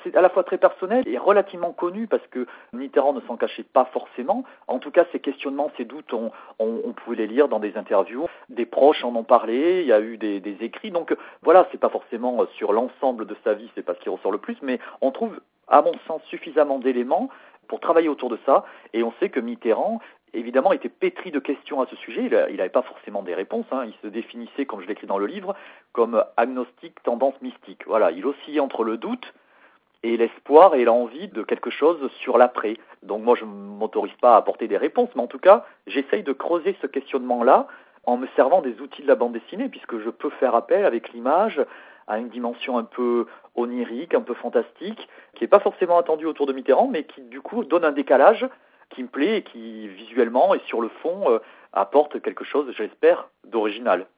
c'est à la fois très personnel et relativement connu parce que Mitterrand ne s'en cachait pas forcément. En tout cas, ces questionnements, ces doutes, on pouvait les lire dans des interviews. Des proches en ont parlé, il y a eu des écrits. Donc voilà, c'est pas forcément sur l'ensemble de sa vie, c'est pas ce qui ressort le plus, mais on trouve, à mon sens, suffisamment d'éléments pour travailler autour de ça. Et on sait que Mitterrand, évidemment, était pétri de questions à ce sujet. Il n'avait pas forcément des réponses. Il se définissait, comme je l'écris dans le livre, comme agnostique, tendance mystique. Voilà, il oscillait entre le doute et l'espoir et l'envie de quelque chose sur l'après. Donc moi, je ne m'autorise pas à apporter des réponses, mais en tout cas, j'essaye de creuser ce questionnement-là en me servant des outils de la bande dessinée, puisque je peux faire appel avec l'image à une dimension un peu onirique, un peu fantastique, qui n'est pas forcément attendue autour de Mitterrand, mais qui du coup donne un décalage qui me plaît et qui visuellement et sur le fond apporte quelque chose, j'espère, d'original.